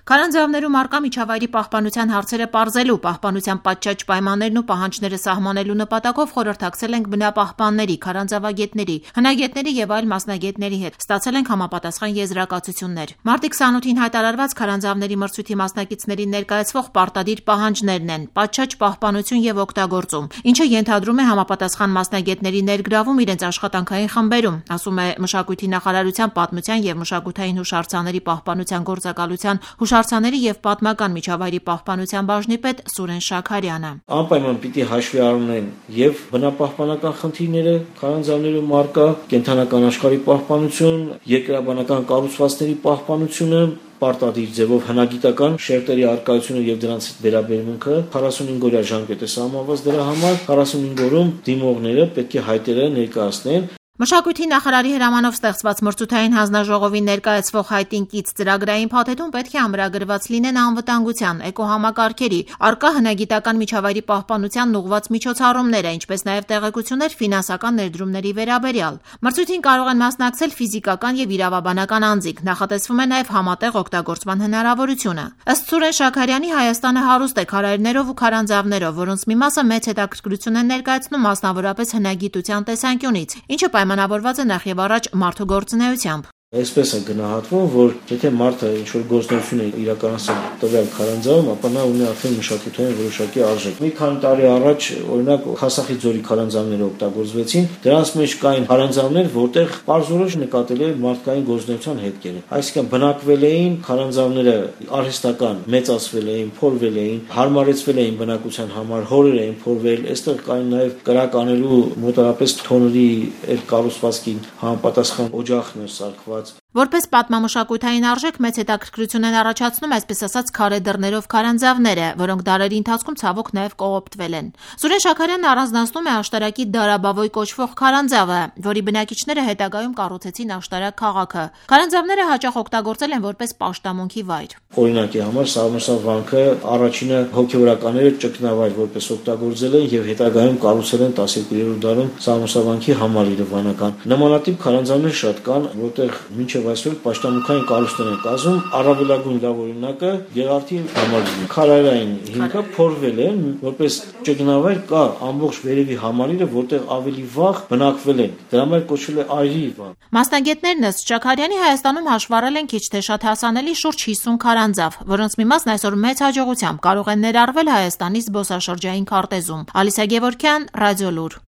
Քարանձավներում առկա միջավայրի պահպանության հարցերը պարզելու, պահպանության պատշաճ պայմաններն ու պահանջները սահմանելու նպատակով խորհրդակցել ենք բնապահպանների, քարանձավագետների, հնագետների եւ այլ մասնագետների հետ։ Ստացել ենք համապատասխան եզրակացություններ։ Մարտի 28-ին հայտարարված քարանձավների մրցույթի մասնակիցներին ներկայացվող պարտադիր պահանջներն են՝ պատշաճ պահպանություն եւ օգտագործում, ինչը ենթադրում է համապատասխան մասնագետների ներգրավում իրենց աշխատանքային խմբերում, ասում է Մշակույթի նախարարության պատմության եւ մշակութային հուշարձանների պահպանության գործակալության հուշարձանների եւ պատմական միջավայրի պահպանության բաժնի պետ Սուրեն Շաքարյանը։ Անպայման պիտի հաշվի առնեն եւ բնապահպանական խնդիրները, քարանձավներում առկա կենդանական աշխարհի պահպանություն, երկրաբանական կառուցվածքների պահպանությունը, պարտադիր ձևով հնագիտական շերտերի արկայությունը եւ դրանց վերաբերմունքը 45-օրյա ժամկետ է սահմանված դրա համար 45 օրում դիմողները պետք է հայտերը ներկայացնեն։ Մշակույթի նախարարի հրամանով ստեղծված մրցութային հանձնաժողովին ներկայացվող հայտին կից ծրագրային փաթեթում պետք է ամրագրված լինեն անվտանգության, էկոհամակարգերի, առկա հնագիտական միջավայրի պահպանությանն ուղղված միջոցառումները, ինչպես նաև տեղեկություններ ֆինանսական ներդրումների վերաբերյալ։ Մրցույթին կարող են մասնակցել ֆիզիկական եւ իրավաբանական անձինք, նախատեսվում է նաև համատեղ օգտագործման հնարավորությունը։ Ըստ Սուրեն Շաքարյանի, Հայաստանը հարուստ է քարայրներով ու քարանձավներով, որոնց մի մասը մեծ հետաքրքրություն են ներկայացնում մասնավորապես հնագիտության տեսանկյունից, ինչը պայմանավորված է նախ եւ առաջ մարդու գործունեությամբ։ Այսպես է գնահատվում, որ եթե մարդը ինչ-որ գործունեություն է իրականացնում տվյալ քարանձավում, ապա նա ունի արդեն մշակութային որոշակի արժեք։ Մի քանի տարի առաջ, օրինակ, Խասախի ձորի քարանձավները օգտագործվեցին, դրանց մեջ կային քարանձավներ, որտեղ պարզորոշ նկատելի էր մարդկային գործունեության հետքերը։ Այսինքն բնակվել էին քարանձավները արհեստական, մեծացվել էին, փորվել էին, հարմարեցվել էին բնակության համար, հորեր էին փորվել, այստեղ կային նաև կրականելու մոտավորապես թոնրի այդ կառուցվածքին համապատասխան օջախներ սարքված։ Որպես պատմամշակութային արժեք մեծ հետաքրքրություն են առաջացնում այսպես ասած քարե դռներով քարանձավները, որոնք դարերի ընթացքում ցավոք նաև կողոպտվել են։ Սուրեն Շաքարյանն առանձնացնում է աշտարակի Դարաբավոյ կոչվող քարանձավը, որի բնակիչները հետագայում կառուցեցին աշտարակ քաղաքը։ Քարանձավները հաճախ օգտագործել են որպես պաշտամունքի վայր։ Օրինակի համար Սաղմոսավ վանքը առաջինը հոգևորականները ճգնավայր որպես օգտագործել են եւ հետագայում կառուցել են 12-րդ դարում Սաղմոսավ վանքի համալիրը վանական։ Նմանատիպ քարանձավներ շատ կան, որտեղ մինչև այսօր պաշտամունքային կառույցներ են կազմում, առավելագույն լավ օրինակը Գեղարդի համալիրն է։ Քարայրային հիմքը փորվել է, որպես ճգնավայր կա ամբողջ վերևի համալիրը, որտեղ ավելի վաղ բնակվել են։ Դրա համար կոչվել է Այրի վան։ Մասնագետներն ըստ Շաքարյանի Հայաստանում հաշվառել են քիչ թե շատ հասանելի շուրջ 50 քարանձավ, որոնց մի մասն այսօր մեծ հաջողությամբ կարող են ներառվել Հայաստանի զբոսաշրջային քարտեզում։ Ալիսա Գևորգյան, Ռադիոլուր։